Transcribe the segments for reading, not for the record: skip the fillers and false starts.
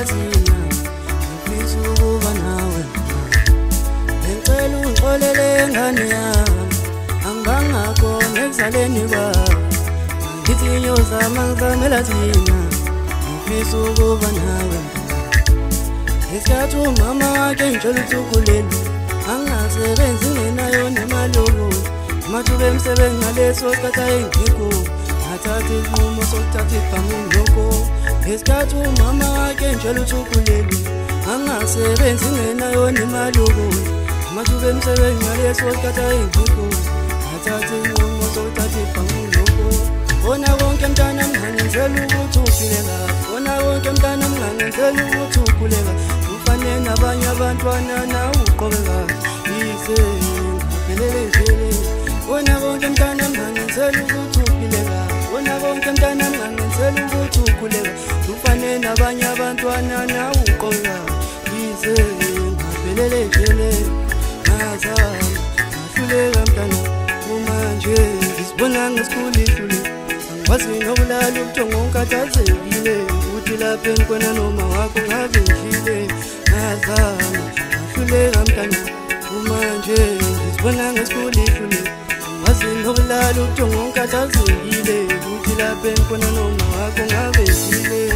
thina ngifisa ukuba nawe ngicela ungixolele ngane yami angibangakhona ekuzaleni kwami ngithi nyozama ngizamela thina ngifisa ukuba nawe isikhathi umama wakhe ngitshela ukuthi ukhulelwe angasebenzi ngenayo nemali yokuthi amathuba emsebenzi ngaleso sikhathi ayengikho athatha isinqumo sokuthatha ibhangu lokho ngesikhathi umama wakhe ngitshela ukuthi ukhulelwe angasebenzi ngenayo nemali yokuthi amathuba emsebenzi ngaleso sikhathi ayengikho athatha isinqumo sokuthatha ibhangu lokho bona konke mntana ngangenzela ukuthi uphile kahle bona konke mntana ngangenzela ukuthi ukhule kahle ufane nabanye abantwana nawe uqobe kahle yize ngaphelele nje bona konke mntana ngangenzela ukuthi uphile kahle bona konke mntana ngangenzela ukuthi ukhule kahle ufane nabanye abantwana nawe uqobe kahle yize ngaphelele nje ngazama ngahluleka mntana manje ngisibona ngesikhulile wazi nokulala ubuthongo ngikhathazekile uthi lapha enkwena noma wakho ngabe ngidlile ngazama ngahluleka mntana manje ngizibona ngesikhulile wazi nokulala ubuthongo ngikhathazekile uthi lapha enkwena noma wakho ngabe ngidlile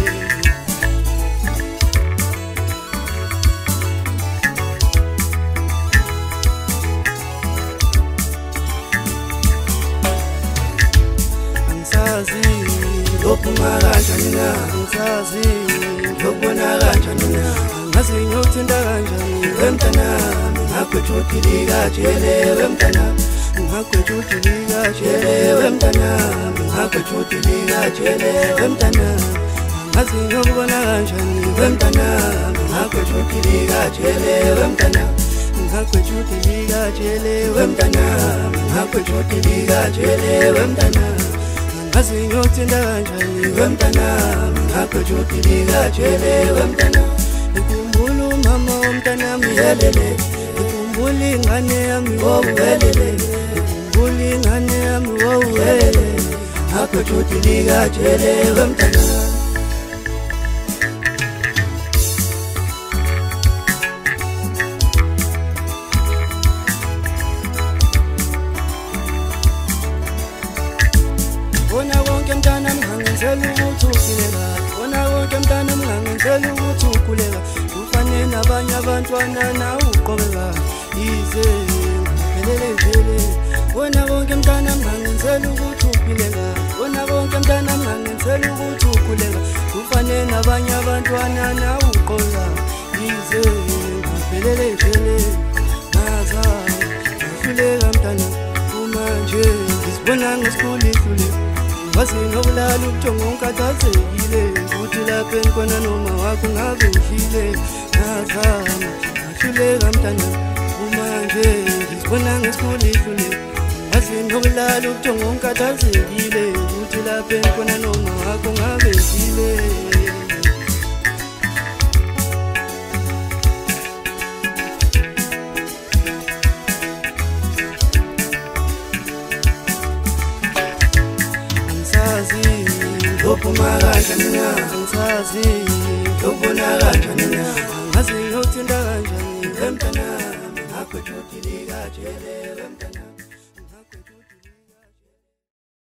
Lokuma kanjani na ngisazi lokubona kanjani na ngazi ngiyothinta kanjani wemntana ngagwetshudilika jele wemntana ngagwetshudilika jele wemntana ngagwetshudilika jele wemntana ngazi ngiyobona kanjani wemntana ngagwetshudilika jele wemntana ngagwetshudilika jele wemntana ngagwetshudilika jele wemntana ngazi ngiyothinta kanjani wemntana ngagwetshudilika jele wemntana ngikhumbula umama womntana miyelele ngikhumbula ingane yami wowelele ngikhumbula ingane yami wowelele ngagwetshudilika jele wemntana bona konke mntana ngangenzela ukuthi uphile kahle bona konke mntana ngangenzela ukuthi ukhule kahle ufane nabanye abantwana nawe uqobe kahle yize ngaphelele nje bona konke mntana ngangenzela ukuthi uphile kahle bona konke mntana ngangenzela ukuthi ukhule kahle ufane nabanye abantwana nawe uqobe kahle yize ngaphelele nje ngazama ngahluleka mntana manje ngizibona ngesikhulile wazi nokulala ubuthongo ngikhathazekile uthi lapha enkwena noma wakho ngabe ngidlile ngazama ngahluleka mntana manje ngizibona ngesikhulile wazi nokulala ubuthongo ngikhathazekile uthi lapha enkwena noma wakho ngabe ngidlile lokuma kanjani na ngisazi lokubona kanjani na ngazi ngiyothinta kanjani wemntana ngagwetshudilika jele wemntana